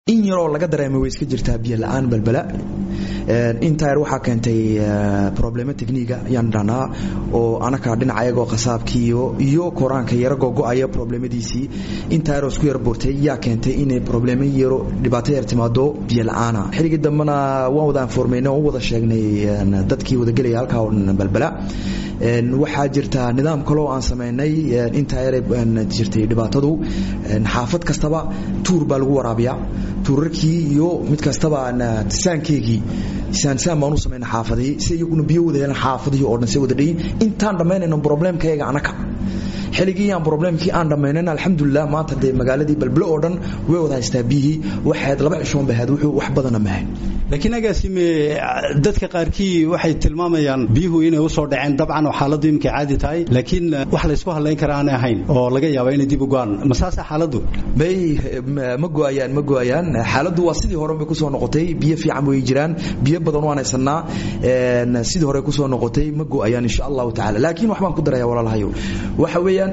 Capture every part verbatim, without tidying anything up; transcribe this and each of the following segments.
in yaroo laga dareemay way iska jirtaa biyo la'aan balbala inta yar waxa keentay problema technique yaan dhanaa oo anaka dhinacayagoo qasaabkiyo iyo koraanka yar go'aya problemadiisi inta yar isku yar boortay yaa keentay inay problema yaro dhibaato yar timaado biyo la'aana xiriga dambana waan wada informeynay oo wada sheegnay dadkii wada galay halka oo balbala waxa jirta nidaam kale oo aan sameynay inta yar jirtay dhibaatadu xaafad kastaba tuur baa lagu waraabiyaa tuurarkii iyo mid kastaba tisaankeegii isaan saamaanu sameeyna xaafadii si iyaguna biyo wada helaan xaafadii oo dhan si wada dhigin intaan dhameynayno problemkayga anaka xilligii aan problemkii aan dhameynayna alxamdulillah maanta de magaaladii balbalo oo dhan way wada haystaa bihi waxaad laba cishoon bahaad wuxuu wax badan ma ahayn laakiin agaasime dadka qaarkii waxay tilmaamayaan biyuhu inay u soo dhaceen dabcan oo xaaladdu imka caadi tahay laakiin wax la isku haleyn karaa aan ahayn oo laga yaabo inay dib u go'aan masaasa xaaladdu bay ma go'ayaan ma go'ayaan xaaladdu waa sidii hore ku soo noqotay biyo fiican way jiraan biyo badan waan haysanaa een sidii hore ku soo noqotay ma go'ayaan insha Allah ta'ala laakiin wax baan ku darayaa walaalahayo waxa weeyaan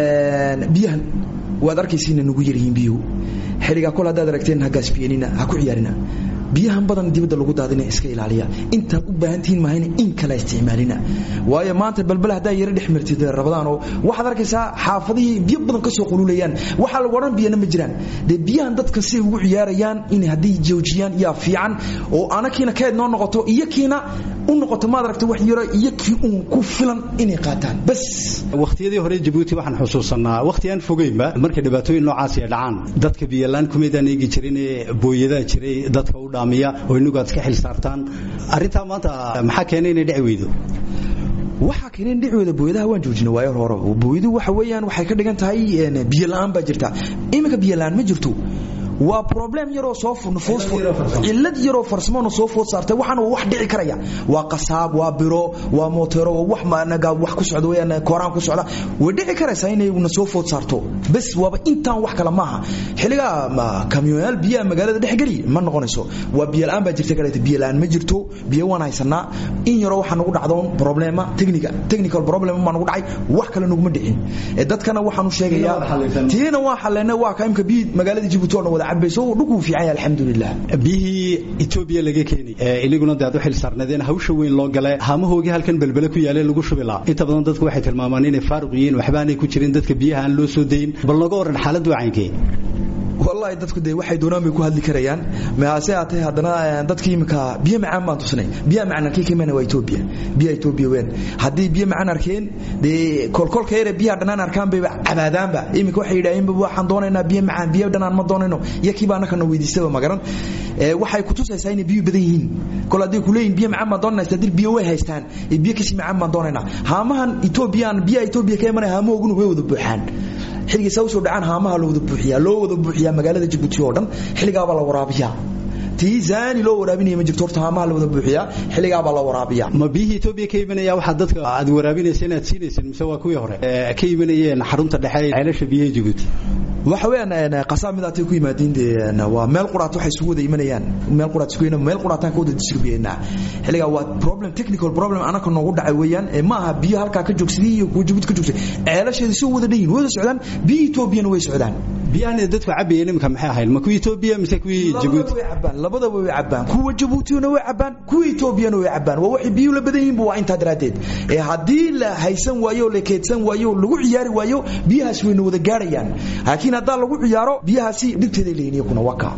een biyahan waad arkaysiin inuu yiriin biyo xiriga kul hadaad aragteen ha gaasbiyeenina ha ku ciyaarina biyahan badan dibadda lagu daadinay iska ilaaliya inta u baahantiin maahin in kala isticmaalina waayo maanta balbal hadaa yar dhixmirtid rabadaan oo waxaad arkaysaa xaafadii biyo badan ka soo qululayaan waxa lagu oran biyana ma jiraan de biyahan dadka si ugu ciyaarayaan in hadii joojiyaan yaa fiican oo anakiina kayd noo noqoto iyakiina u noqoto ma aragtay wax yaro iyakii uu ku filan inay qaataan bas waqtiyadii hore Djibouti waxaan xusuusanaa waqtiyaan fogeeyba markay dhibaatooyin noocaas ay dhacaan dadka biyalaan kumeedaan eegi jireen booyada jiray dadka u dhaamiya oo inagu iska xil saartaan arinta maanta maxaa keenay inay dhici weydo waxa keenay dhici weydo booyadaha waan joojinay waayo hore booyadu waxa weeyaan waxay ka dhigan tahay biyo la'aan ba jirta imika biyo la'aan ma jirto waa problem yaro soo funuus ilad yaro farsamo soo food saartay waxaan wax dhici karaya waa qasaab waa biro waa mootero wax ma naga wax ku socdo weeyaan kooraan ku socda way dhici karaysa inay una soo food saarto bas waaba intaan wax kala maaha xiliga kamiyonal biyo magaalada dhex gali ma noqonayso waa biyo la'aan ba jirta kale biyo la'aan ma jirto biyo waan haysanaa in yaro waxa nagu dhacdoon problema technical technical problem ma nagu dhacay wax kale nagu ma dhicin ee dadkana waxaan u sheegayaa tiina waa xalena waa ka imka biyo magaalada Djibouti oo wada cabayso dhugu fiican alxamdulillah bihi Ethiopia laga keenay ee inaguna dad u xil saarnadeen hawsha weyn loo galay haamahoogi halkan balbala ku yaalay lagu shubila inta badan dadku waxay tilmaamaan inay faaruqiyiin waxba aanay ku jirin dadka biyaha aan loo soo deyn bal laga waran xaaladdu caynkee wallahi dadku de waxay doonaan bay ku hadli karayaan maase aatay hadana dadkii imka biyo macaan baan tusnay biyo macaan kii keenay waa Ethiopia biyo Ethiopia weyn hadii biyo macaan arkeen de kolkolka yare biyo dhanaan arkaan bay cabaadaan ba imka waxay yiraahdeen waxaan doonaynaa biyo macaan biyo dhanaan ma doonayno yakii baa anaka weydiisay magaran ee waxay ku tusaysaa in biyo badan yihiin kol hadii ku leeyin biyo macaan ma doonaysaa dil biyo way haystaan ee biyo kasi macaan ma doonaynaa haamahan Ethiopian biyo Ethiopia keenay haamoogun way wada buuxaan xilliga soo soo dhacaan haamaha loo wada buuxiyaa loo wada buuxiyaa magaalada Djibouti oo dhan xilliga baa la waraabiyaa tiisaani loo waraabinay ma jirto horta haamaha loo wada buuxiyaa xilliga baa la waraabiyaa ma bihi Ethiopia ka imanaya waxa dadka aad waraabinaysan aad siinaysan mise waa kuwii hore ka imanayeen xarunta dhexe ee ceelasha biyaha Djibouti waxa weeyaan qasaamidaatay ku yimaadeen waa meel quraat waxay isugu wada imanayaan meel quraat isku yimaadeen meel quraataan ka wada distributeena xiliga waa problem technical problem anaka noogu dhacay weeyaan ee ma aha biyo halka ka joogsadii iyo ku Djibouti ka joogsaday ceelasheedu soo wada dhayin wada socdaan biyo Ethiopia way socdaan biyaha dadku cabayeen imka maxay ahayn ma ku Ethiopia mise ku Djibouti labada way cabaan kuwa Djibouti way cabaan kuwa Ethiopia way cabaan waa wixii biyo la badan yihiin waa inta daraadeed ee hadii la haysan waayo la keedsan waayo lagu ciyaari waayo biyahaas way wada gaarayaan laakiin hadaa lagu ciyaaro biyahaasi dhibteeda leeyeen kuna waka